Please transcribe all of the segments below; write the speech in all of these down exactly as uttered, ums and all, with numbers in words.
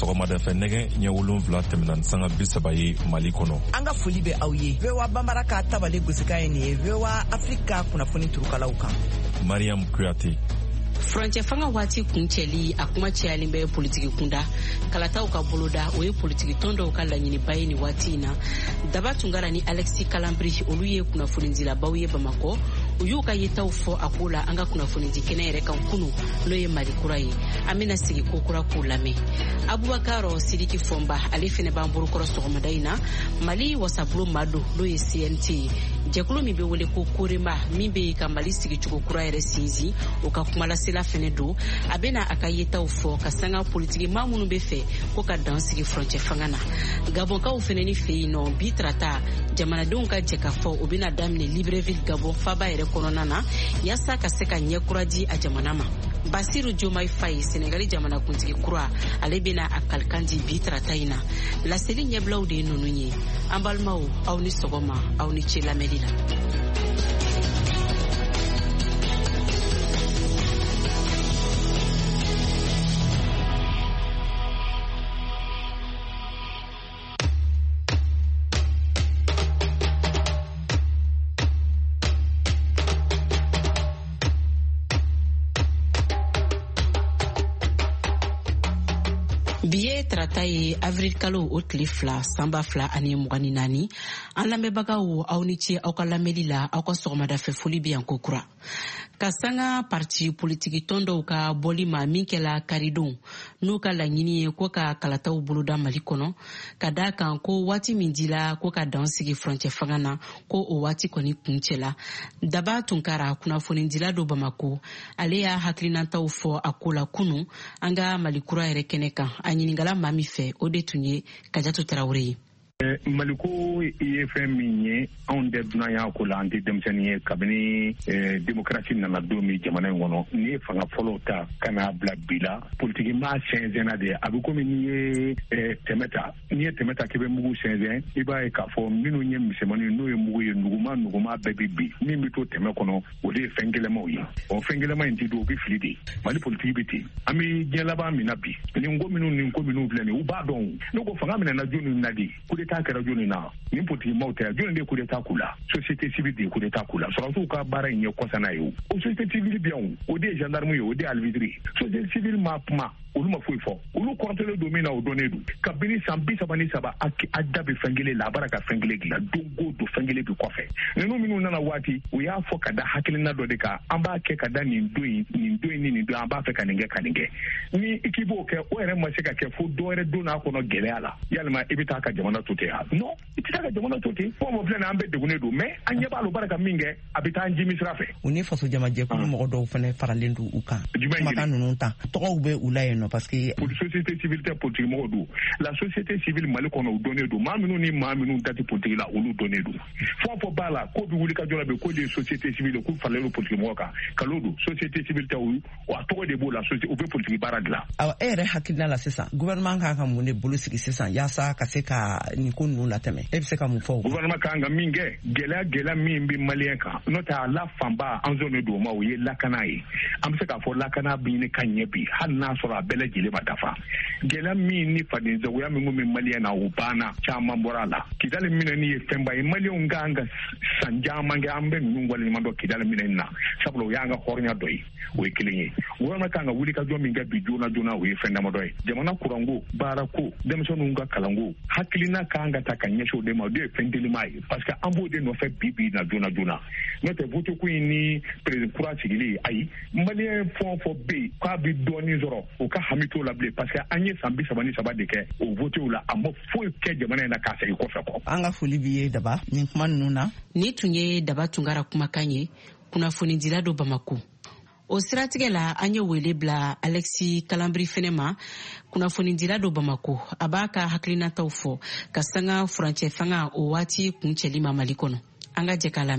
sɔgɔmada fɛ nɛgɛ ɲɛ wolonwula tɛmɛna sanga bi saba ye Mali kɔnɔ. An ka foli bɛ aw ye. V O A Banbara ka tabale gosika ye nin ye V O A Afrika kunnafoni turukalaw kan. Mariam Kuyate. Furancɛ fanga waati kuncɛli a kuma cayalen bɛ politiki kunda kalataw ka boloda o ye politiki tɔn dɔw ka laɲiniba ye ni waati in na. Daba Tunkara ni Alexis Kalambri olu ye kunnafonidilabaw ye Bamakɔ u y'u ka yetaw fɔ a ko la an ka kunnafonidi kɛnɛ yɛrɛ kan kunu n'o ye Mali kura ye an bɛna sigi ko kura k'u lamɛn. Abubakar Sidiki Fɔnba ale fɛnɛ b'an bolokɔrɔ sɔgɔmada in na. Mali wasabolo Mado n'o ye C N T jɛkulu min bɛ wele ko Korema min bɛ ka Mali sigicogo kura yɛrɛ sinsin o ka kumalasela fɛnɛ don a bɛna a ka yetaw fɔ ka sanga politiki maa minnu bɛ fɛ ko ka dan sigi furancɛ fanga na. Gabonkaw fɛnɛ ni fɛ yen nɔ bi tarata jamanadenw ka jɛ ka fɔ o bɛna daminɛ Libreville Gabon faba yɛrɛ kɔnɔna na yasa ka se ka ɲɛ kura di a jamana ma. Basiru Diomaye Faye Senegali jamanakuntigi kura ale bɛna a kalikandi bi tarata in na. Laseli ɲɛbilaw de ye ninnu ye. An balimaw aw ni sɔgɔma aw ni ce lamɛnli la. Biye tarata ye avril kalo o tile fila sanba fila ani mugani naani an lamɛnbagaw aw ni ce aw ka lamɛnli la aw ka sɔgɔmada fɛ foli bɛ yan ko kura ka sanga parti politiki tɔn dɔw ka bɔli ma min kɛla karidon n'u ka laɲini ye ko ka kalataw boloda Mali kɔnɔ ka da kan ko waati min dila ko ka dan sigi furancɛ fanga na ko o waati kɔni kuncɛla. Daba Tunkara kunnafonidila do Bamako ale y'a hakilinataw fɔ a ko la kunu an ka Mali kura yɛrɛ kɛnɛ kan a ɲiningala maa min fɛ o de tun ye Kajatu Tarawele ye. Maliko ye fɛn min ye anw de dunanya ko la an tɛ denmisɛnnin ye kabini démocratie nana don min jamana in kɔnɔ ni ye fanga fɔlɔ ta ka n'a bila bi la politiki maa sɛnsɛnna de a bɛ komi n'i ye tɛmɛ ta n'i ye tɛmɛ ta k'i bɛ mugu sɛnsɛn i b'a ye k'a fɔ minnu ye misɛnmanin n'o ye mugu ye nuguma nuguma bɛɛ bɛ bi min bɛ to tɛmɛ kɔnɔ o de ye fɛn gɛlɛmaw ye o fɛn gɛlɛma in tɛ don o bɛ fili de Mali politiki bɛ ten an bɛ diɲɛ laban min na bi nin ko minnu nin ko minnu filɛ nin u b'a dɔn n'o ko fanga minɛna jɔnni na de taa kɛra jɔnni na nin politiki maaw tɛ jɔnni de coup d'état k'u la société civile de coup d'état k'u la sɔrɔsiw ka baara in ye kɔsana ye o o société civile bɛ yan o de ye gendarme ye o de ye alvidiri société civile ma kuma olu ma foyi fɔ olu kɔrɔtɛlen don min na o dɔnnen don kabini san bi saba ni saba a da bɛ fɛn kelen la a b'a ka fɛn kelen dilan don o don fɛn kelen bi kɔfɛ ninnu minnu nana waati u y'a fɔ ka da hakilina dɔ de kan an b'a kɛ ka da nin don in nin don in ni nin don an b'a fɛ ka nin kɛ ka nin kɛ ni i k'i b'o kɛ o yɛrɛ ma se ka kɛ fo dɔ wɛrɛ don n'a kɔnɔ gɛlɛya la yalima i bɛ taa ka jamana to ten ha non i tɛ taa ka jamana to ten fɔ mɔ filɛ nin an bɛ degunnen don mais an ɲɛ b'a la baara ka min kɛ a bɛ taa an jimi sira fɛ u ni faso jamajɛkulu mɔgɔ dɔw fana faralen don u kan kumakan ninnu ta tɔgɔw bɛ u la yen nɔ parce que société civile tɛ politique mɔgɔw don la société civile Mali kɔnɔ u dɔnnen don maa minnu ni maa minnu dati politique la olu dɔnnen don fɛn o fɛn b'a la ko bɛ wuli ka jɔ la bɛ ko de ye société civile k'u faralen don politique mɔgɔ kan kalon don société civile tɛ o a tɔgɔ de b'o la u bɛ politique baara dilan. Awɔ e yɛrɛ hakilina la sisan gouvernement kan ka mun de bolo sigi sisan yaasa ka se ka nin ko ninnu latɛmɛ e bɛ se ka mun fɔ o gouvernement kan ka min kɛ gɛlɛya gɛlɛya min bɛ maliyɛn kan n'o tɛ a la fanba an zone don o ma o ye lakana ye an bɛ se k'a fɔ lakana bɛ ɲini ka ɲɛ bi hali n'a sɔrɔ a bɛɛ lajɛlen ma dafa gɛlɛya min ni fadenzagoya min ko min maliyɛn na o banna caman bɔra a la Kidali minɛni ye fɛnba ye maliyɛnw kan ka san caman kɛ an bɛ ninnu waleɲuman dɔn Kidali minɛni na sabula o y'an ka hɔrɔnya dɔ ye o ye kelen ye gouvernement kan ka wuli ka jɔ min kɛ bi joona joona o ye fɛn damadɔ ye jamana kuranko baarako denmisɛnninw ka kalanko hakilina kan ka ta ka ɲɛsin o de ma o de ye fɛn telima ye parce que an b'o de nɔfɛ bi bi na joona joona n'o tɛ vote ko in ni président kura sigili ayi maliyɛn fɛn o fɛn bɛ yen k'a bɛ dɔɔnin sɔrɔ o ka hami t'o la bilen parce que an ye san bi saba ni saba de kɛ o votew la a ma foyi kɛ jamana in na k'a segin kɔfɛ kɔ. An ka foli b'i ye Daba nin kuma ninnu na. Ni tun ye Daba Tunkara kumakan ye kunnafonidila do Bamako. O siratigɛ la an ye wele bila Alexis Kalambri fɛnɛ ma kunnafonidila do Bamako a b'a ka hakilinataw fɔ ka sanga furancɛ fanga o waati kuncɛli ma Mali kɔnɔ an ka jɛ k'a lamɛn.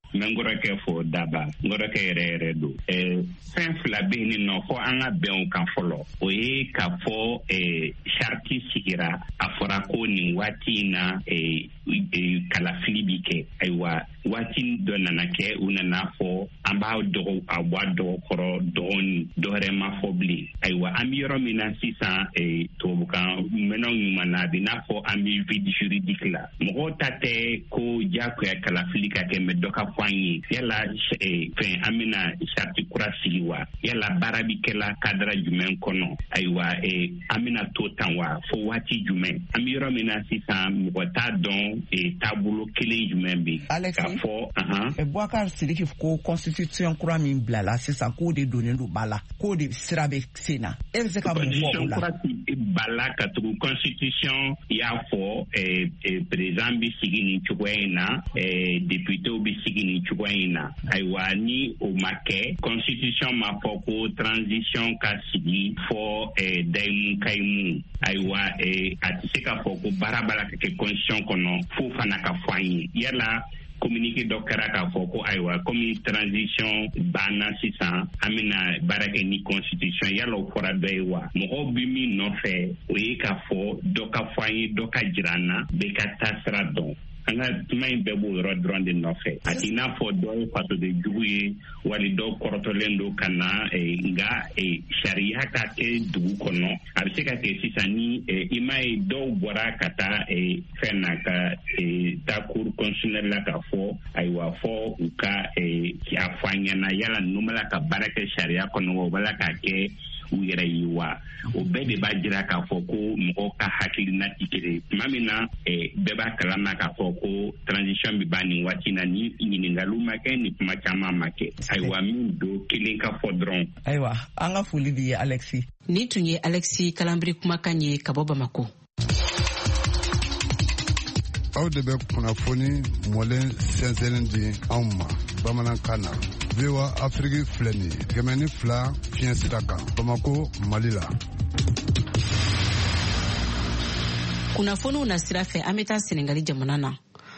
mengora ke fo daba ngora ke re do e fin fla be ni no fo anga be on kan folo o e ka fo e sharti sigira afora ko ni watina e e kala filibike aiwa watin dona na ke una na fo amba do abado koro don dore ma fobli aiwa amiro mina sisa e to bukan menon mana dina fo ami vide juridique la mo tate ko jako ya kala filika ke me doka fanyi yala e fin amina sharti kura siwa yala barabi kala kadra jumen kono aiwa e amina to tanwa fo wati jumen amiro mina sisa mo ta don e tabulo kele jumen bi ka fo aha e Boubacar Sidiki ko constitution kura min blala sisa ko de donen do bala ko de sirabe sena e se ka mo fo la bala ka tu constitution ya fo e e president bi sigini chugwaina e député bi sigini chugwaina aiwa ni o make constitution ma fo ko transition ka sigi fo e daimu kaimu aiwa e atiseka fo ko barabara ke constitution kono fo fana ka fanyi yala communiqué dokara ka foko aiwa comme transition bana sisa amina barake ni constitution yalo fora doiwa mo bimi no fe o ka fo doka fanyi doka jirana be ka tasra don anga tumay bebo rodron de no fe atina fo do fato de juye wali do korotolendo kana e nga e sharia ka ke du kono abiseka ke sisani e imay do bora kata e fena ka e ta cour constitutionnelle la ka fo aiwa fo uka e ki afanya na yala numala ka baraka sharia kono wala ka ke uyera yiwa o bebe ba jira ka foko mo ka hakili na tikere mamina e beba kalama ka foko transition bi bani watina ni ni ngaluma ke ni machama make aiwa min do kilinka fodron aiwa anga fuli bi Alexi ni tunye Alexi Kalambri kuma kanye kaboba mako aw de be kunafoni molen senselen di amma bamanan kana Vewa Afrique fleni kemeni fla fien sitaka Bamako Malila kuna fono na sirafe ameta Senegali jamanana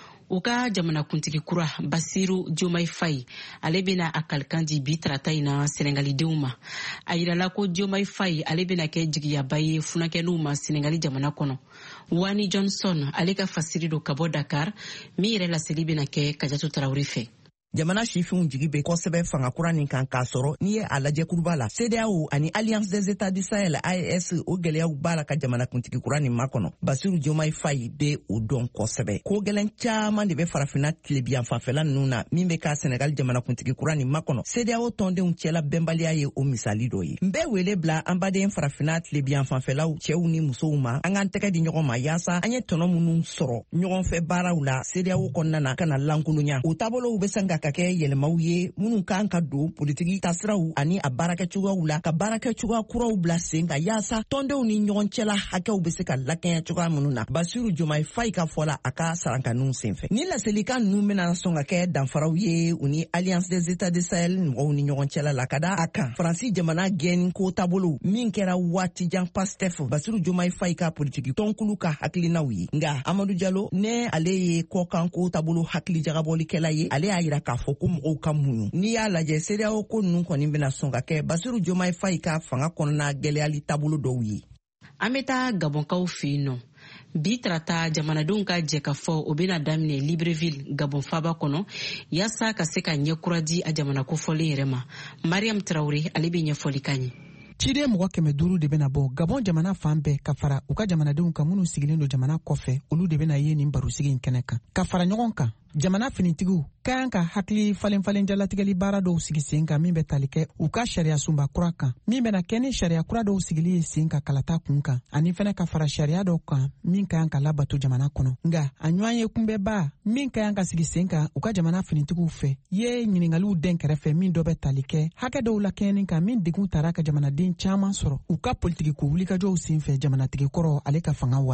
uka jamana kuntigi kura Basiru Diomaye Faye alebena akalkandi bitrata ina Senegali deuma ayira lako Diomaye Faye alebena ke jigiya baye funake numa Senegali jamana kono Wani Johnson aleka fasirido kabo Dakar mi yɛrɛ laseli bena kɛ Kajatu Traoré fɛ jamana shifinw jigi be kosɛbɛ fanga kura nin kan k'a sɔrɔ n'i ye a lajɛ kuruba la C D A O ani Alliance des États du Sahel A E S o gɛlɛyaw b'a la ka jamana kuntigi kura nin makɔnɔ Basiru Diomaye Faye be o dɔn kosɛbɛ ko gɛlɛn caaman de be farafina tilebiyan fanfɛla ninnu na min be ka Senegal jamana kuntigi kura nin makɔnɔ C D A O tɔndenw cɛla bɛnbaliya ye o misali dɔ ye n bɛ wele bila an baden farafina tilebiyan fanfɛlaw cɛw ni musow ma an k'an tɛgɛ di ɲɔgɔn ma yaasa an ye tɔnɔ minnu sɔrɔ ɲɔgɔn fɛ baaraw la C D A O kɔnɔna na ka na lankolonya o taabolow be sen ka kɛ yɛlɛmaw ye minnu kan ka don politiki tasiraw ani a baarakɛcogoyaw la ka baarakɛcogoya kuraw bila sen ka yaasa tɔndenw ni ɲɔgɔn cɛla hakɛw be se ka lakɛɲɛ cogoya minnu na Basiru Diomaye Faye ka fɔla a ka sarankaninw senfɛ ni laselikan ninnu bena sɔn ka kɛ danfaraw ye u ni Alliance des États du Sahel mɔgɔw ni ɲɔgɔn cɛla la ka da a kan Faransi jamana gɛnni ko taabolo min kɛra waatijan Pastef Basiru Diomaye Faye ka politiki tɔnkulu ka hakilinaw ye nga Amadou Diallo ne ale ye kɔkan ko taabolo hakili jagabɔlikɛla ye ale y'a yira k'a fɔ ko mɔgɔw ka muɲu n'i y'a lajɛ C D A O ko ninnu kɔni bena sɔn ka kɛ Basiru Diomaye Faye ka fanga kɔnɔna gɛlɛyali taabolo dɔw ye an bɛ taa Gabonkaw fɛ yen nɔ bi tarata jamanadenw ka jɛ ka fɔ o bena daminɛ Libreville Gabon faba kɔnɔ yaasa ka se ka ɲɛkura di a jamana kofɔlen yɛrɛ ma Mariam Traoré ale bɛ ɲɛfɔli ka ɲɛ ciden mɔgɔ kɛmɛ duuru de bena bɔ Gabon jamana fan bɛɛ ka fara u ka jamanadenw kan minnu sigilen don jamana kɔfɛ olu de bena ye nin barosigi in kɛnɛ kan ka fara ɲɔgɔn kan jamana finitigiw ka ka hakili falen falen jalatigɛli baara dɔw sigi sen kan min bɛ tali kɛ u ka sariya sunba kura kan min bɛna kɛ ni sariya kura dɔw sigili ye sen ka kalata kun kan ani fɛnɛ ka fara sariya dɔw kan min ka ka labato jamana kɔnɔ nga a ɲɔgɔn ye kunbɛba min ka ka sigi sen kan u ka jamana finitigiw fɛ ye ɲiningaliw den kɛrɛfɛ min dɔ bɛ tali kɛ hakɛ dɔw lakɛɲɛni kan min degun tara ka jamanaden caman sɔrɔ u ka politiki ko wulikajɔw sen fɛ jamanatigi kɔrɔ ale ka fanga waati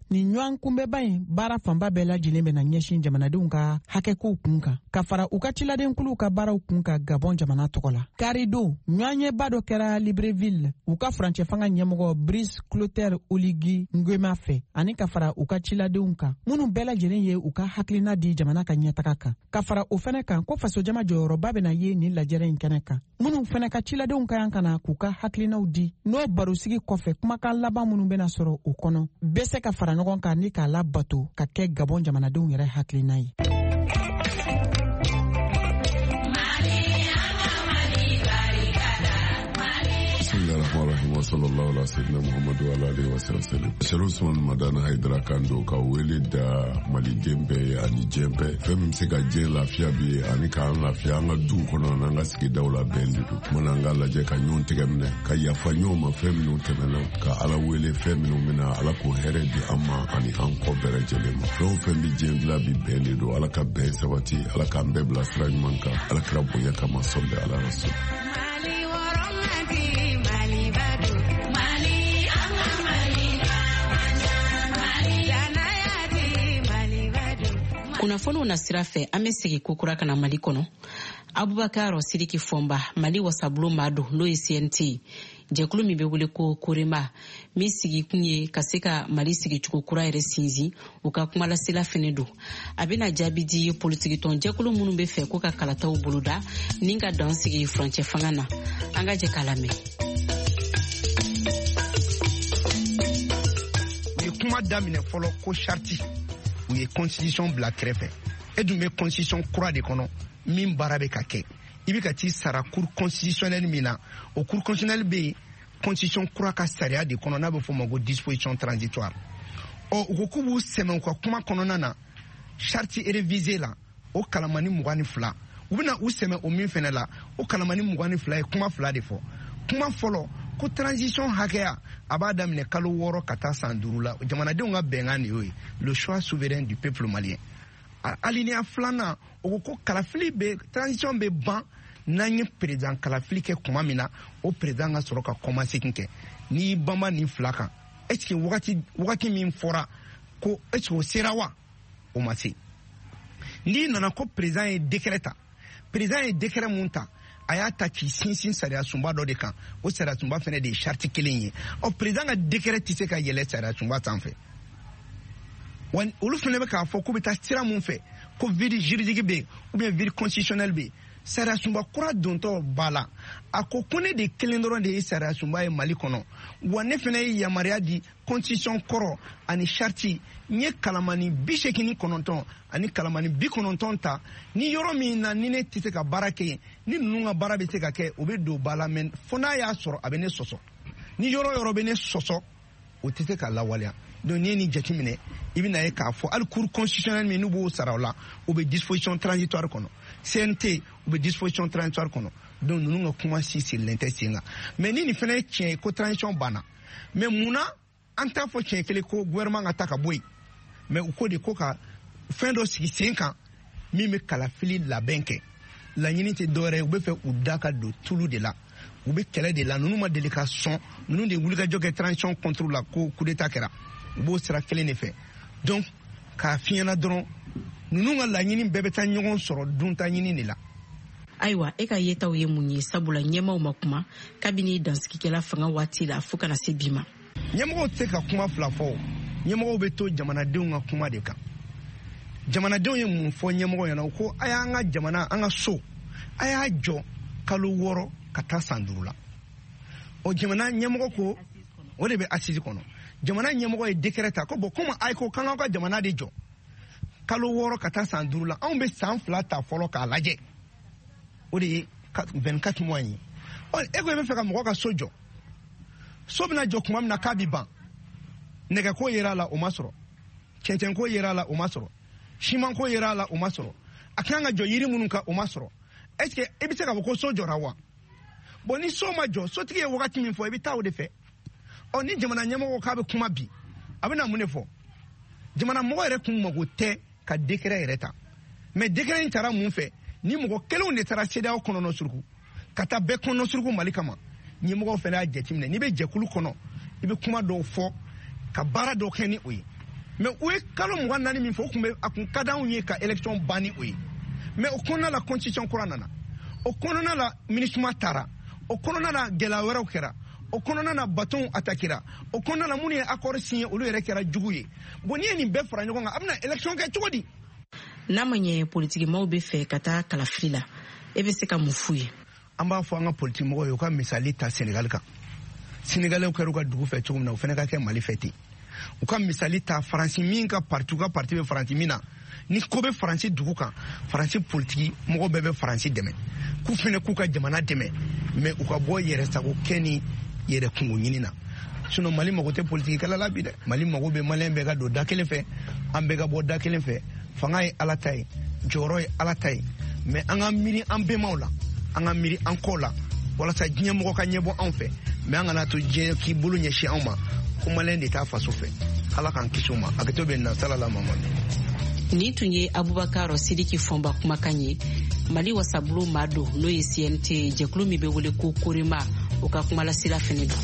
ni ɲɔgɔn kunbɛba in baara fanba bɛɛ lajɛlen bɛ na ɲɛsin jamanadenw ka hakɛkow kun kan ka fara u ka ciladenkuluw ka baaraw kun ka Gabon jamana tɔgɔ la. Karido ɲɔgɔnyeba dɔ kɛra Libreville u ka furancɛ fanga ɲɛmɔgɔ Brice Clotaire Oligui Nguema fɛ ani ka fara u ka ciladenw kan minnu bɛɛ lajɛlen ye u ka hakilina di jamana ka ɲɛtaga kan. Ka fara o fɛnɛ kan ko fasojama jɔyɔrɔba bɛna ye nin lajɛrɛ in kɛnɛ kan. Minnu fɛnɛ ka ciladenw ka yan kana k'u ka hakilinaw di n'o barosigi kɔfɛ kumakan laban minnu bɛna sɔrɔ o kɔnɔ bɛ se ka fara ɲɔgɔn kan ni k'a labato ka kɛ Gabon jamanadenw yɛrɛ hakilina ye. Bismillahirrahmanirrahim. Sallallahu alaihi wasallam Muhammadu wa alihi wasallam. Sharusman Madana Haidara Kando ka wele da Mali Dembe ani Jembe. Fem se ka je lafiya bi ani ka lafiya nga du kono na nga sigi dawla bendi. Mona nga laje ka nyon tegemne ka yafa nyoma fem no temena ka ala wele fem no mina ala ko here di amma ani an ko bere jelema. Fem fem bi jembla bi bendi do ala ka be sabati ala ka mbebla sra manka ala krabo ya kama solde ala rasul. Kunnafoniw na sira fɛ an bɛ segi kokura kana Mali kɔnɔ. Abubakar Sidiki Fomba Mali wasabulon maa don n'o ye C N T jɛkulu min bɛ wele ko Korema min sigi kun ye ka se ka Mali sigicogo kura yɛrɛ sinsin u ka kumalasela fɛnɛ don. A bɛna jaabi di politiki tɔn jɛkulu minnu bɛ fɛ ko ka kalataw boloda ni ka dan sigi furancɛ fanga na. An ka jɛ k'a lamɛn. U ye kuma daminɛ fɔlɔ ko charte u ye constitution bila kɛrɛfɛ e dun bɛ constitution kura de kɔnɔ min baara bɛ ka kɛ i bɛ ka t'i sara cour constitutionnelle min na o cour constitutionnelle bɛ constitution kura ka sariya de kɔnɔ n'a bɛ fɔ o ma ko disposition transitoire ɔ u ko k'u b'u sɛmɛ u ka kuma kɔnɔna na charte révisée la o kalamani mugan ni fila u bɛna u sɛmɛ o min fɛnɛ la o kalamani mugan ni fila ye kuma fila de fɔ kuma fɔlɔ ko transition hakɛya a b'a daminɛ kalo wɔɔrɔ ka taa san duuru la jamanadenw ka bɛnkan de y'o ye le choix souverain du peuple malien alinéa filanan o ko ko kalafili bɛ transition bɛ ban n'an ye président kalafili kɛ kuma min na o président ka sɔrɔ ka kɔmasegin kɛ n'i banba nin fila kan est ce que wagati wagati min fɔra ko est ce que o sera wa o ma se n'i nana ko président ye décret ta président ye décret mun ta a y'a ta k'i sinsin sariya sunba dɔ de kan o sariya sunba fɛnɛ de ye charte kelen ye ɔ président ka décret tɛ se ka yɛlɛ sariya sunba sanfɛ wa olu fɛnɛ bɛ k'a fɔ k'u bɛ taa sira mun fɛ ko vide juridique bɛ yen ou bien vide constitutionnel bɛ yen sariya sunba kura dontɔ b'a la a ko ko ne de kelen dɔrɔn de ye sariya sunba ye Mali kɔnɔ wa ne fɛnɛ ye yamaruya di constitution kɔrɔ ani charte n ye kalamani bi seegin ni kɔnɔntɔn ani kalamani bi kɔnɔntɔn ta ni yɔrɔ min na ni ne tɛ se ka baara kɛ yen ni ninnu ka baara bɛ se ka kɛ o bɛ don ba la mɛ fo n'a y'a sɔrɔ a bɛ ne sɔsɔ ni yɔrɔ yɔrɔ bɛ ne sɔsɔ o tɛ se ka lawaleya donc n'i ye nin jateminɛ i bɛ na ye k'a fɔ hali cour constitutionnelle min n'u b'o sara o la o bɛ disposition transitoire kɔnɔ C N T u bɛ disposition transitoire kɔnɔ donc ninnu ka kuma si sirilen tɛ sen kan mais ni nin fana ye tiɲɛ ye ko transition banna mais munna an t'a fɔ tiɲɛ kelen ko gouvernement ka ta ka bɔ yen mais u ko de ko ka fɛn dɔ sigi sen kan min bɛ kalafili labɛn kɛ laɲini tɛ dɔwɛrɛ ye u bɛ fɛ u da ka don tulu de la u bɛ kɛlɛ de la ninnu ma deli ka sɔn ninnu de wulikajɔ kɛ transition contre la ko coup d'état kɛra u b'o sira kelen de fɛ donc k'a fiɲɛna dɔrɔn ninnu ka laɲini bɛɛ bɛ taa ɲɔgɔn sɔrɔ dunta ɲini de la. Ayiwa e ka yetaw ye mun ye sabula ɲɛmaw ma kuma kabini dansigikɛla fanga waati la fo kana se bi ma. ɲɛmɔgɔw tɛ se ka kuma fila fɔ ɲɛmɔgɔw bɛ to jamanadenw ka kuma de kan jamanadenw ye mun fɔ ɲɛmɔgɔ ɲɛna ko a y'an ka jamana an ka so a y'a jɔ kalo wɔɔrɔ ka taa san duuru la o jamana ɲɛmɔgɔ ko o de bɛ assise kɔnɔ jamana ɲɛmɔgɔ ye décret ta ko bon comme a ko k'an ka jamana de jɔ kalo wɔɔrɔ ka taa san duuru la anw bɛ san fila ta fɔlɔ k'a lajɛ o de ye vingt-quatre mois ye ɔ e ko i bɛ fɛ ka mɔgɔ ka so jɔ so bɛna jɔ kuma min na k'a bɛ ban nɛgɛko yera a la o ma sɔrɔ cɛncɛnko yera a la o ma sɔrɔ simanko yera a la o ma sɔrɔ a kan ka jɔ yiri minnu kan o ma sɔrɔ est ce que i bɛ se k'a fɔ ko so jɔra wa bon ni so ma jɔ sotigi ye wagati min fɔ i bɛ taa o de fɛ ɔ ni jamana ɲɛmɔgɔ k'a bɛ kuma bi a bɛ na mun de fɔ jamana mɔgɔ yɛrɛ kun mago tɛ ka décret yɛrɛ ta mais décret in taara mun fɛ ni mɔgɔ kelenw de taara C E D E A O kɔnɔnɔ suruku ka taa bɛɛ kɔnɔnɔ suruku Mali kama ɲɛmɔgɔw fɛnɛ y'a jateminɛ n'i bɛ jɛkulu kɔnɔ i bɛ kuma dɔw fɔ ka baara dɔw kɛ ni o ye mais o ye kalo mugan naani min fɔ o kun bɛ a kun ka d'anw ye ka élection ban ni o ye mais o kɔnɔna la constitution kura nana o kɔnɔna la MINUSMA taara o kɔnɔna la gɛlɛya wɛrɛw kɛra o kɔnɔna na batonw attaquera o kɔnɔna la minnu ye accord signé olu yɛrɛ kɛra jugu ye bon n'i ye nin bɛɛ fara ɲɔgɔn kan a bɛna élection kɛ cogo di. n'a ma ɲɛ politikimaw bɛ fɛ ka taa kalafili la e bɛ se ka mun f'u ye. an b'a fɔ an ka politikimɔgɔw ye u ka misali ta Sénégal kan Sénégalais kɛra u ka dugu fɛ cogo min na u fana ka kɛ Mali fɛ ten u ka misali ta Faransi min ka parti u ka parti bɛ Faransi min na ni ko bɛ Faransi dugu kan Faransi politiki mɔgɔ bɛɛ bɛ Faransi dɛmɛ k'u fana k'u ka jamana dɛmɛ mais u ka bɔ yɛrɛ sago kɛ ni yɛrɛ kungo ɲini na sinon Mali mago tɛ politikikɛla la bi dɛ Mali mago bɛ maliyɛn bɛɛ ka don da kelen fɛ an bɛɛ ka bɔ da kelen fɛ fanga ye Ala ta ye jɔyɔrɔ ye Ala ta ye mais an ka miiri an bɛnbaw la an ka miiri an kɔ la walasa diɲɛ mɔgɔ ka ɲɛbɔ anw fɛ mais an kana to diɲɛ k'i bolo ɲɛsin anw ma ko maliyɛn de t'a faso fɛ Ala k'an kisi o ma hakɛto bɛ na salala Mamadu. Ni tun ye Abubakar Sidiki Fɔnba kumakan ye Mali wasabulu maa don n'o ye C N T jɛkulu min bɛ wele ko Korema o ka kumalasira fɛnɛ don.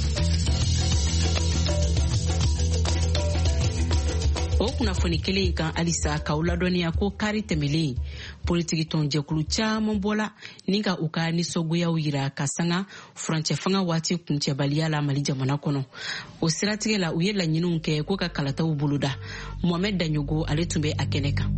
O kunnafoni kelen kan alisa ka ladɔnniya ko kari tɛmɛlen politiki tɔn jɛkulu caman bɔla ni ka u ka nisɔngoyaw yira ka sanga furancɛ fanga waati kuncɛbaliya la Mali jamana kɔnɔ o siratigɛ la u ye laɲiniw kɛ ko ka kalataw boloda Mohamed Danyogo ale tun bɛ a kɛnɛ kan.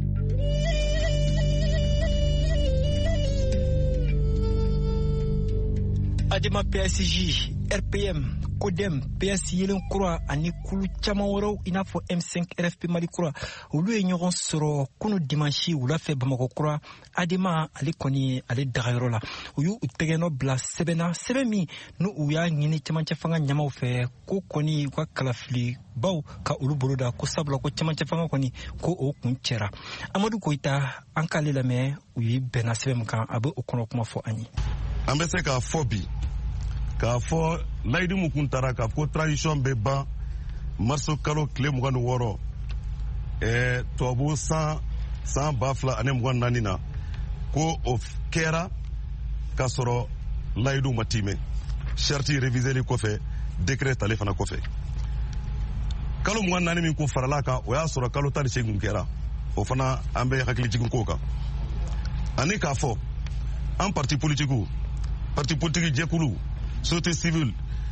Adema P S J, R P M, Kodem, P S Yelen Kura ani kulu caman wɛrɛw i n'a fɔ M cinq R F P Mali Kura olu ye ɲɔgɔn sɔrɔ kunu dimanche wula fɛ Bamakɔ Kura Adema ale kɔni ale dagayɔrɔ la u y'u tɛgɛnɔ bila sɛbɛn na sɛbɛn min n'u u y'a ɲini cɛmancɛ fanga ɲamaw fɛ ko kɔni u ka kalafili baw ka olu bolo da ko sabula ko cɛmancɛ fanga kɔni ko o kun cɛra Amadu Koyita an k'ale lamɛn u ye bɛnna sɛbɛn min kan a bɛ o kɔnɔ kuma fɔ an ye. An bɛ se k'a fɔ bi k'a fɔ layidu mun kun taara k'a fɔ transition bɛ ban marso kalo tile mugan ni wɔɔrɔ ɛɛ tubabu san san ba fila ani mugan naani na ko o kɛra k'a sɔrɔ layidu ma timɛ charte réviseli kɔfɛ décret tali fana kɔfɛ kalo mugan naani min kun farala kan o y'a sɔrɔ kalo tan ni seegin kɛra o fana an bɛ hakilijigin ko kan ani k'a fɔ an parti politikiw parti politique jɛkulu société civile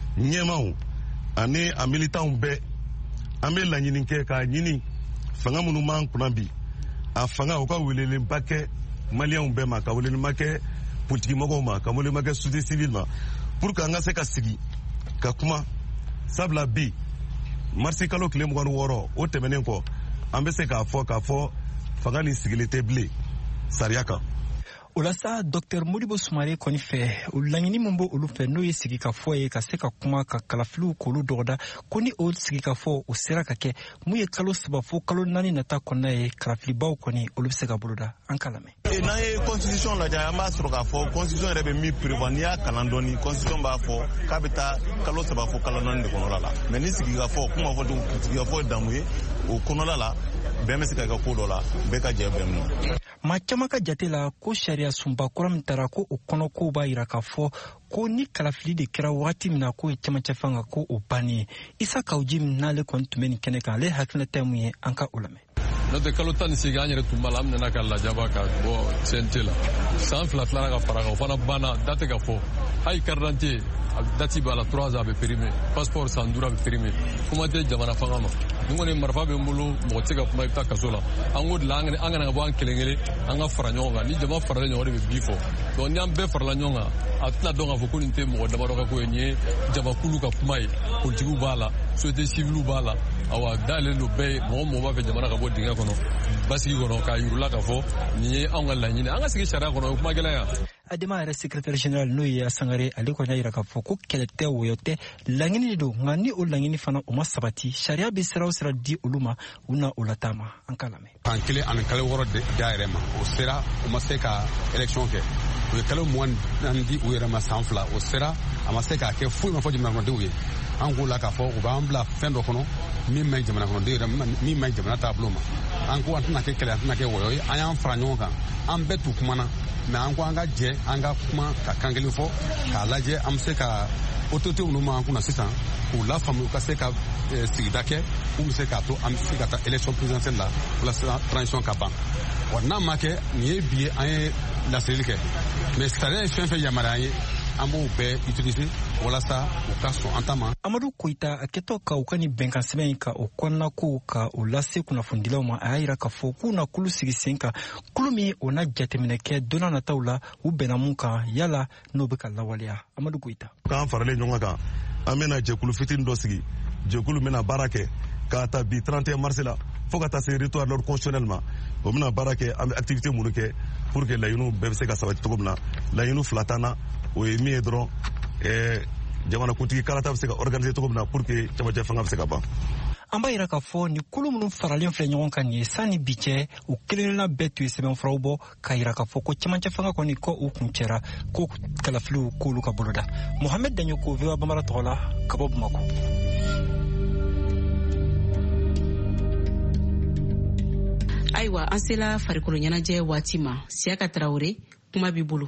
ɲɛmaw ani a militanw bɛɛ an bɛ laɲini kɛ k'a ɲini fanga minnu m'an kunna bi a fanga o ka welelenba kɛ maliyɛnw bɛɛ ma ka welelenba kɛ politikimɔgɔw ma ka welelenba kɛ société civile ma pour que an ka se ka sigi ka kuma sabula bi marisi kalo tile mugan ni wɔɔrɔ o tɛmɛnen kɔ an bɛ se k'a fɔ k'a fɔ fanga ni sigilen tɛ bilen sariya kan. O la sa Docteur Modibo Sumare kɔni fɛ o laɲini min b'o olu fɛ n'o ye sigikafɔ ye ka se ka kuma ka kalafiliw k'olu dɔgɔda ko ni o sigikafɔ o sera ka kɛ mun ye kalo saba fo kalo naani nata kɔnɔna ye kalafilibaw kɔni olu bɛ se ka boloda an k'a lamɛn. N'an ye constitution lajɛ an b'a sɔrɔ k'a fɔ constitution yɛrɛ bɛ min prévoir n'i y'a kalan dɔɔni constitution b'a fɔ k'a bɛ taa kalo saba fo kalo naani de kɔnɔla la mais ni sigikafɔ kuma fɔ cogo sigikafɔ ye damu ye o kɔnɔla la bɛn bɛ se ka kɛ ko dɔ la bɛɛ ka jɛ bɛn minɛ. Maa caman ka jate la ko sariya sunba kura min taara ko o kɔnɔ kow b'a yira k'a fɔ ko ni kalafili de kɛra wagati min na k'o ye cɛmancɛ fanga ko o bannen ye Isa Kawuji min n'ale kɔni tun bɛ nin kɛnɛ kan ale hakilinata ye mun ye an ka o lamɛn. N'o tɛ kalo tan ni seegin an yɛrɛ tun b'a la an nana ka lajaba ka bɔ C N T la san fila filanan ka fara kan o fana banna da tɛ ka fɔ hali carte d'identité dati b'a la trois ans a bɛ périmé passeport san duuru a bɛ périmé kuma tɛ jamana fanga ma ni kɔni marifa bɛ n bolo mɔgɔ tɛ se ka kuma i bɛ taa kaso la an k'o de la an kana ka bɔ an kelen kelen an ka fara ɲɔgɔn kan ni jama farala ɲɔgɔn de bɛ bi fɔ donc ni an bɛɛ farala ɲɔgɔn kan a tɛna dɔn k'a fɔ ko nin tɛ mɔgɔ damadɔ ka ko ye nin ye jamakulu ka kuma ye politikiw b'a la société civile b'a la awa dalen don bɛɛ ye mɔgɔ mɔgɔ b'a fɛ jamana ka bɔ dingɛ kɔnɔ basigi kɔnɔ k'a yirula k'a fɔ nin ye anw ka laɲini an ka sigi sariya kɔnɔ o kuma gɛlɛn yan. Adema yɛrɛ secrétaire général n'o ye Sangare ale kɔni y'a yira k'a fɔ ko kɛlɛ tɛ woyɔ tɛ laɲini de don nka ni o laɲini fana o ma sabati sariya bɛ sira o sira di olu ma u na o lataama an k'a lamɛn. San kelen ani kalo wɔɔrɔ da yɛrɛ ma o sera o ma se ka élection kɛ u ye kalo mugan naani di u yɛrɛ ma san fila o sera a ma se k'a kɛ foyi ma fɔ jamanakɔnɔdenw ye an k'o la k'a fɔ u b'an bila fɛn dɔ kɔnɔ min ma ɲi jamanakɔnɔden yɛrɛ min ma ɲi jamana taabolo ma an ko an tɛna kɛ kɛlɛ an tɛna kɛ wɔyɔ ye an y'an fara ɲɔgɔn kan an bɛɛ t'u kumana mɛ an ko an ka jɛ an ka kuma ka kan kelen fɔ k'a lajɛ an bɛ se ka autorité minnu m'an kunna sisan k'u lafaamu u ka se ka sigida kɛ mun bɛ se k'a to an bɛ se ka taa élection présidentielle la walasa transition ka ban wa n'a ma kɛ nin ye bi ye an ye laseli kɛ mais sariya ye fɛn fɛn yamaruya an ye an b'o bɛɛ utiliser walasa u ka sɔn an ta ma. Amadu Koita a kɛtɔ ka u ka nin bɛnkan sɛbɛn in ka o kɔnɔna ko ka o lase kunnafonidilaw ma a y'a yira k'a fɔ k'u na kulu sigi sen kan kulu min o na jateminɛ kɛ don n'a nataw la u bɛnna mun kan yala n'o bɛ ka lawaleya. Amadu Koita. K'an faralen ɲɔgɔn kan an bɛna jɛkulu fitinin dɔ sigi jɛkulu bɛna baara kɛ k'a ta bi trente et un mars la fo ka taa se retour à l'ordre constitutionnel ma o bɛna baara kɛ an bɛ activité minnu kɛ pour que laɲiniw bɛɛ bɛ se ka sabati cogo min na laɲiniw fila tan na o ye min ye dɔrɔn jamanakuntigi kalata bɛ se ka organiser cogo min na pour que cɛmancɛ fanga bɛ se ka ban. An b'a yira k'a fɔ ni kulu minnu faralen filɛ ɲɔgɔn kan nin ye sanni bi cɛ u kelenkelenna bɛɛ tun ye sɛbɛnfuraw bɔ k'a yira k'a fɔ ko cɛmancɛ fanga kɔni ko u kun cɛra ko kalafiliw k'olu ka boloda. Mohamed Daɲoko V O A Bambara tɔgɔ la ka bɔ Bamako. Ayiwa an sela farikolo ɲɛnajɛ waati ma Siyaka Tarawele kuma b'i bolo.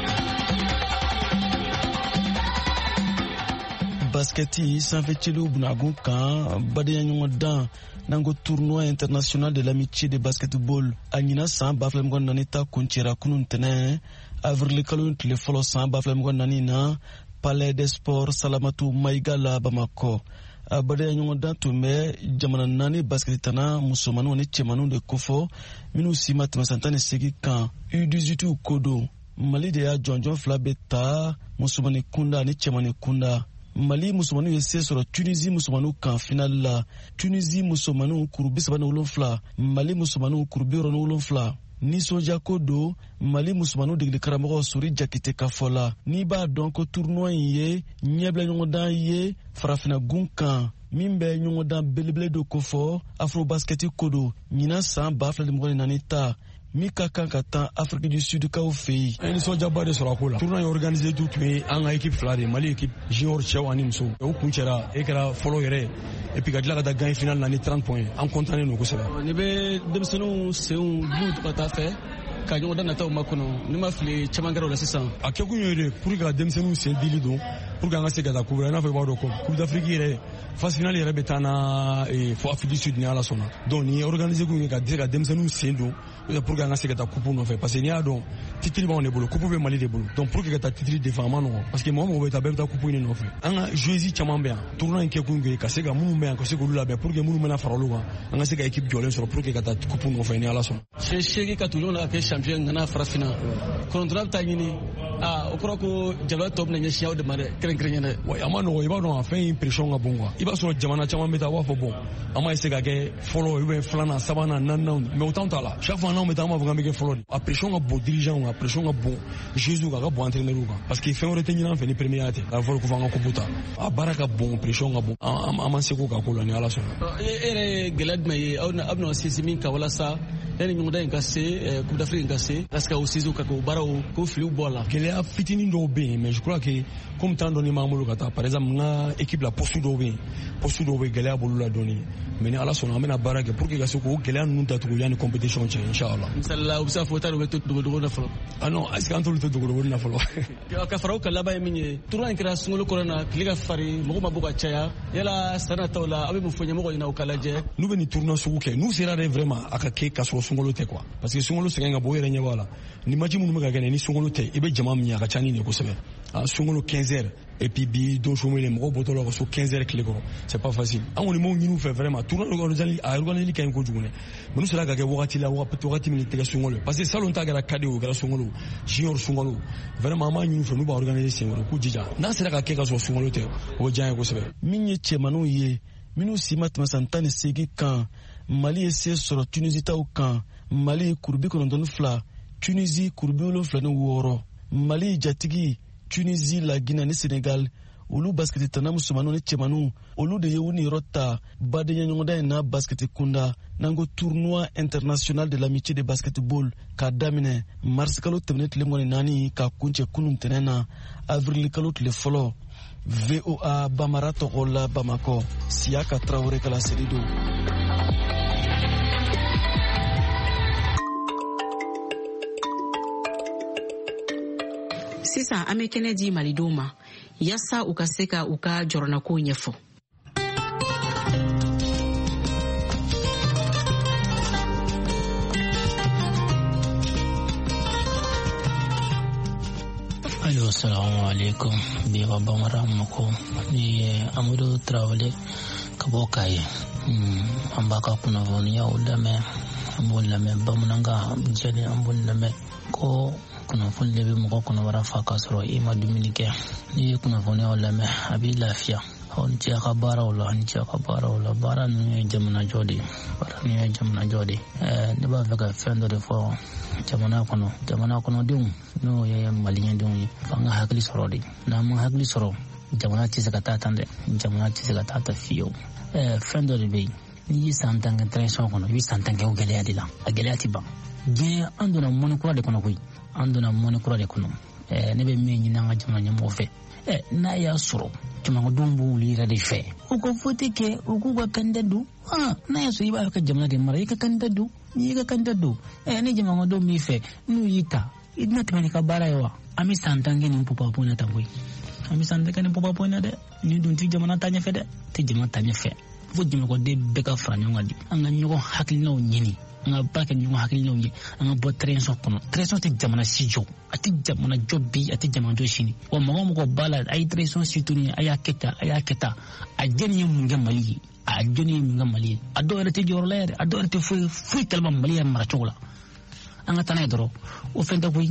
Basketi sanfɛcilu bunagun kan badenya ɲɔgɔn dan nango tournoi international de l'amitié de basketball a ɲina san ba fila mugan naani ta kuncɛra kunun tɛnɛ avril kalo tile fɔlɔ san ba fila mugan naani na palais des sports Salamatu Mayiga la Bamakɔ. A badenya ɲɔgɔn dan tun bɛ jamana naani basketitana musomaninw ni cɛmaninw de kofɔ minnu si ma tɛmɛ san tan ni seegin kan U dix-huit ko don. Mali de y'a jɔnjɔn fila bɛ ta musomanin kunda ani cɛmanin kunda. Mali musomaninw ye se sɔrɔ Tunisie musomaninw kan final la. Tunisie musomaninw kuru bi saba ni wolonfila, Mali musomaninw kuru bi wɔɔrɔ ni wolonfila. Nisɔndiya ko don Mali musomaninw degeli karamɔgɔ Sori Jakite ka fɔ la. N'i b'a dɔn ko tournoi in ye ɲɛbila ɲɔgɔndan ye farafinna gun kan min bɛ ɲɔgɔndan belebele dɔ kofɔ Afrobasketi ko don ɲinan san ba fila ni mugan ni naani ta min ka kan ka taa Afrique du Sud kaw fɛ yen. An ye nisɔndiyaba de sɔrɔ a ko la. Tournoi in organisé tun tun ye an ka équipe fila de Mali équipe junior cɛw ani musow. O kun cɛra e kɛra fɔlɔ yɛrɛ et puis ka tila ka taa gagner final la ni trente points an content don kosɛbɛ. Ni bɛ denmisɛnninw senw b'u ka taa fɛ ka ɲɔgɔn dan nataw makɔnɔ ni ma fili caman kɛra o la sisan. A kɛkun ye de pour que ka denmisɛnninw sen dili don pour que an ka se ka taa coupe la i n'a fɔ i b'a dɔn ko coupe d'Afrique yɛrɛ phase finale yɛrɛ bɛ taa na fɔ Afrique du Sud ni Ala sɔnna. Donc ni ye organisé kun ye ka se ka denmisɛnninw sen don pour que an ka se ka taa coupe nɔfɛ parce que n'i y'a dɔn titre b'anw de bolo coupe bɛ Mali de bolo donc pour que ka taa titre défend a ma nɔgɔn parce que mɔgɔ mɔgɔ bɛ taa bɛɛ bɛ taa coupe ɲini nɔfɛ. An ka joueurs caman bɛ yan tournoi in kɛkun ye ka se ka minnu bɛ yan ka se k'olu labɛn pour que minnu bɛna fara olu kan an ka se ka équipe jɔlen sɔrɔ pour que ka taa coupe nɔfɛ ni Ala sɔnna. Cɛ seegin ka tugu ɲɔgɔn na ka kɛ champion ŋana farafinna kɔnɔntɔrɔ bɛ taa ɲini aa o kɔrɔ ko jamana tɔ bɛna ɲɛsin aw de ma dɛ kɛrɛnkɛrɛnnen dɛ. Wa a ma nɔgɔn i b'a dɔn a fɛn in pression ka bon quoi i b'a sɔrɔ jamana caman bɛ taa a b'a fɔ bon an m'a essayer ka kɛ fɔlɔ ou bien filanan sabanan naaninan mais o t'anw ta la chaque fois n'anw bɛ taa an b'a fɔ k'an bɛ kɛ fɔlɔ de. A pression ka bon dirigeant a pression ka bon joueurs kan a ka bon entraîneur kan parce que fɛn wɛrɛ tɛ ɲini an fɛ ni premier tɛ a fɔra ko f'an ka coupe ta a baara ka bon pression ka bon an an man seko ka ko la ni Ala sɔnna. E yɛrɛ ye gɛlɛya jumɛn ye aw bɛna sinsin min kan walasa yanni ɲɔgɔndan in ka se coupe d'Afrique in ka se parce que o sinsin ka k'o baaraw k'o filiw bɔ a la. Gɛlɛya fitinin dɔw bɛ yen mais je crois que comme temps dɔɔni b'an bolo ka taa par exemple n ka équipe la poste dɔw bɛ yen poste dɔw bɛ gɛlɛya b'olu la dɔɔni mais ni Ala sɔnna an bɛna baara kɛ pour que ka se k'o gɛlɛya ninnu datugu yanni compétition cɛ inchallah. Misalila u bɛ se ka fɔ ta de bɛ to dogodogo na fɔlɔ. Ah non est ce que an t'olu to dogodogo na fɔlɔ. Ka fara o ka laban ye min ye tournoi in kɛra sunkalo kɔnɔ na tile ka farin mɔgɔw ma bɔ ka caya yala san nataw la aw bɛ mun fɔ ɲɛmɔgɔw ɲɛna u ka lajɛ. N'u bɛ nin tournoi sugu kɛ n'u sera de vraiment a ka kɛ ka sɔrɔ sunkalo tɛ quoi parce que sunkalo sɛgɛn ka bon o yɛrɛ ɲɛ b'a la ni match minnu bɛ ka kɛ ni sunkalo tɛ i bɛ jama min ye a ka ca ni nin kosɛbɛ. Sunkalo quinze heures et puis bi don chômé mɔgɔw bɔtɔ la ka so quinze heures tile kɔrɔ c'est pas facile an kɔni m'o ɲini u fɛ vraiment tournoi organisali a organisali ka ɲi kojugu dɛ mais n'u sera ka kɛ wagati la wagati min tɛ kɛ sunkalo parce que salon ta kɛra kadi o kɛra sunkalo junior sunkalo vraiment an b'a ɲini u fɛ n'u b'a organiser sen wɛrɛ k'u jija n'a sera ka kɛ ka sɔrɔ sunkalo tɛ o bɛ diya n ye kosɛbɛ. Min ye cɛmaninw ye minnu si ma tɛmɛ san tan ni seegin kan Mali ye se sɔrɔ Tunisie taw kan Mali ye kuru bi kɔnɔntɔn ni fila Tunisie kuru bi wolonfila ni wɔɔrɔ Mali jatigi Tunisie la Guinée ni Sénégal olu basketi tana musomaninw ni cɛmaninw olu de ye u niyɔrɔ ta badenya ɲɔgɔndan in na basketi kunda n'an ko tournoi international de l'amitié de basketball k'a daminɛ mars kalo tɛmɛnen tile mugan ni naani ka kuncɛ kunun ntɛnɛn na avril kalo tile fɔlɔ. V O A Bambara tɔgɔ la Bamakɔ Siyaka Tarawele ka laseli don. sisan an bɛ kɛnɛ di malidenw ma yasa u ka se ka u ka jɔrɔnako ɲɛfɔ. Ayo, assalamu alaikum. Biwa bamara mako ni Amadou Traoré kabokaye. Hmm, ambaka kuna voni ya ulame, ambulame bamunanga jeli ambulame ko kuna voni lebi mako kuna warafa kasoro ima Dominique. Ni kuna voni ya ulame abi lafiya. On ci aka bara wala on ci aka bara wala bara ni jamana jodi bara ni jamana jodi eh ne ba feka fendo de fo jamana kono jamana kono dum no ya maliyen dum fanga hakli sorodi na mun hakli soro jamana ci saka tatande jamana ci saka tata fiyo eh fendo de be ni santanga tradition kono wi santanga o gele adila a gele atiba je andona mon ko de kono koy andona mon ko de kono eh ne be me ni na jamana nyamo fe eh na ya soro tuma dumbu lira de fe o ko foti ke o ko ga kandadu ah na ya so iba ka jamana de mara ka kandadu ni ka kandadu eh ne jamana do mi fe nu yita idna tmani ka bara yawa ami santange ni pupa pona taboy ami santange ni pupa pona de ni dun ti jamana tanya fe de ti jamana tanya fe fo jamana ko de beka franyo ngadi anga nyugo hakilino nyini nga baka nyugo hakilino nyi anga bo trenso kono trenso ti jamana sijo ati jamana jobi ati jamana do shini wa mo mo ko bala ay trenso situni aya keta aya keta a jeni munga mali a jeni munga mali ado rete jorlere ado rete fu fu kalma mali ya mara chola anga tanay doro o fenda buy.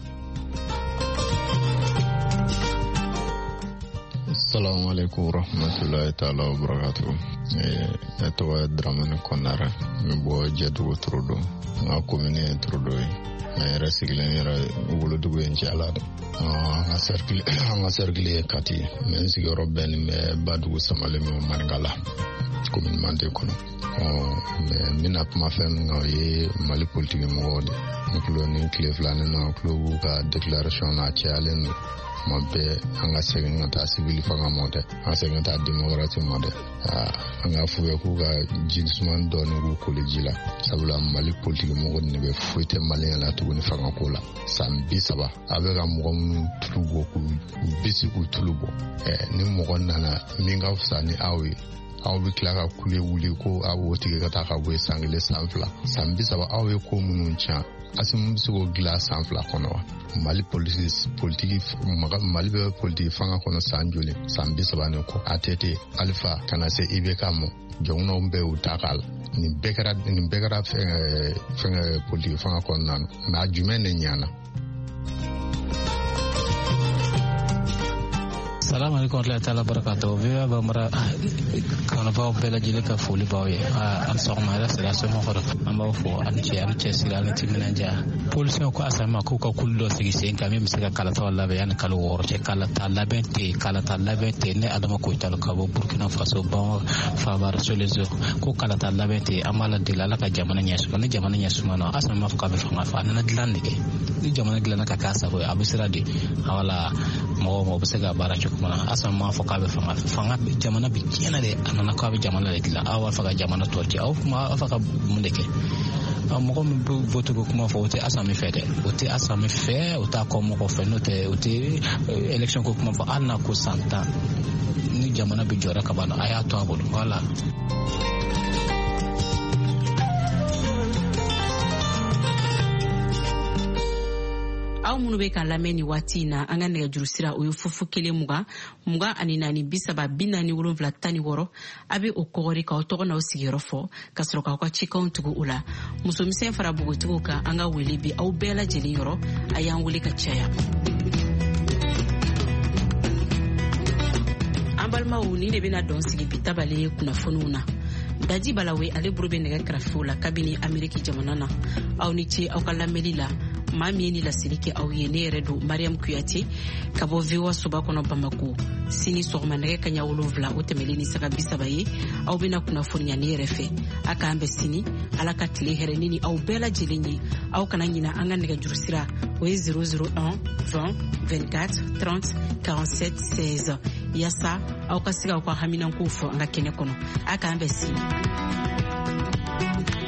Assalamu alaikum warahmatullahi ta'ala wabarakatuh. Eh to wa Dramane Konara mi bo jedu trodo na commune trodo e recycle ni ra wolo dugo en ci alada ah cercle nga cercle kati men si robben me badu samale mi mangala commune mande kono oh me mina ma fen ngoy mali politique mo wode ko ni cleflane na club ka déclaration na ci alen mabbe anga segin ta civil fanga mode anga segin ta démocratie mode anga fuwe ku ga jinsman don ku kolejila sabula mali politique mo ne be fuite mali la to ni fanga kola sambi saba abe ga mo tulugo ku bisi ku tulugo eh ni mo nana minga fsani awi awi klara kule wuli ko awo tige ta ka bo sangle sanfla sambi saba awi ko munun cha asim so glass sanfla kono mali police politique mali be politique fanga kono sanjule sambi sabane ko atete alpha kana se ibekamo jongno mbe utakal ni bekara ni bekara fe fe politique fanga kono nan na jumene nyana. Assalamu alaikum warahmatullahi ta'ala barakatuh. Viva bamara kana ba bela jile ka fuli bawe an sogma la sira so mo khoro am ba fo an ci an ci sira la timina ja police ko asama ko ka kullo sigi sen ka mem sika kala ta walla bayan kala wor ci kala ta labente kala ta labente ne adama ko tal ka bo Burkina Faso ba fa bar so les ko kala ta labente amala dilala ka jamana nyasu ko ne jamana nyasu mano asama ko ka be fa fa na dilande ke ni jamana dilana ka kasa ko abusira di awala mo mo busega bara mana asam ma foka be fanga fanga jamana bi kena de anana ko be jamana de la awa faga jamana toti aw ma faga mundeke mo ko voto ko kuma fote asam mi fede ote asam mi fe ota ko mo ko fe note ote election ko kuma fa anna ko santa ni jamana bi jora ka bana aya to abul wala. aw munu be ka lamɛn ni waati na an ka nɛgɛjuru sira o ye fufu kelen mugan mugan ani naani bi saba bi naani wolonwula tan ni wɔɔrɔ a bɛ o kɔgɔri k'aw tɔgɔ n'aw sigiyɔrɔ fɔ ka sɔrɔ k'aw ka cikanw tugu o la musomisɛn fara bogotigiw kan an ka wele bi aw bɛɛ lajɛlen yɔrɔ a y'an wele ka caya. an balimaw ni de bɛna dɔn sigi bi tabale kunnafoniw na. daji balawe ale buru bɛ nɛgɛ kɛrɛfɛw la kabini ameriki jamana na aw ni ce aw ka lamɛnli la maa min ye ni laseli kɛ aw ye ne yɛrɛ don mariam kuyate ka bɔ voa soba kɔnɔ bamako sini sɔgɔma nɛgɛ kaɲa wolonwula o tɛmɛlen ni saga bi saba ye aw bɛna kunnafoniya ne yɛrɛ fɛ a k'an bɛ sini ala ka tile hɛrɛni ni aw bɛɛ lajɛlen ye aw kana ɲina an ka nɛgɛjuru sira o ye zéro zéro un vingt vingt-quatre trente quarante-sept seize yasa aw ka se ka aw ka haminankow fɔ an ka kɛnɛ kɔnɔ a k'an bɛ sini.